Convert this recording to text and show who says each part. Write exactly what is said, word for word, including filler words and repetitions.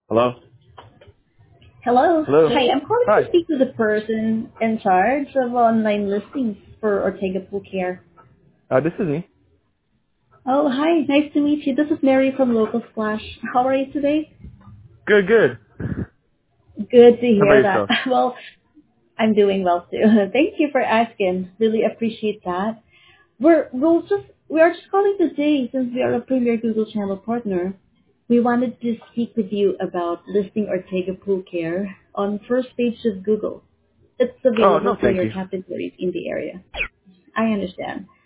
Speaker 1: Hello?
Speaker 2: Hello.
Speaker 1: Hello?
Speaker 2: Hi, I'm calling
Speaker 1: Hi.
Speaker 2: to speak to the person in charge of online listings for Ortega Pool Care.
Speaker 1: Uh, this is me.
Speaker 2: Oh, hi. Nice to meet you. This is Mary from Local Splash. How are you today?
Speaker 1: Good, good.
Speaker 2: Good to
Speaker 1: How about
Speaker 2: hear that.
Speaker 1: yourself?
Speaker 2: Well, I'm doing well too. Thank you for asking. Really appreciate that. We're we'll just we are just calling today since we are a premier Google Channel partner. We wanted to speak with you about listing Ortega Pool Care on first page of Google. It's
Speaker 1: Oh,
Speaker 2: available
Speaker 1: no
Speaker 2: for
Speaker 1: thank
Speaker 2: your
Speaker 1: you.
Speaker 2: categories in the area. I understand.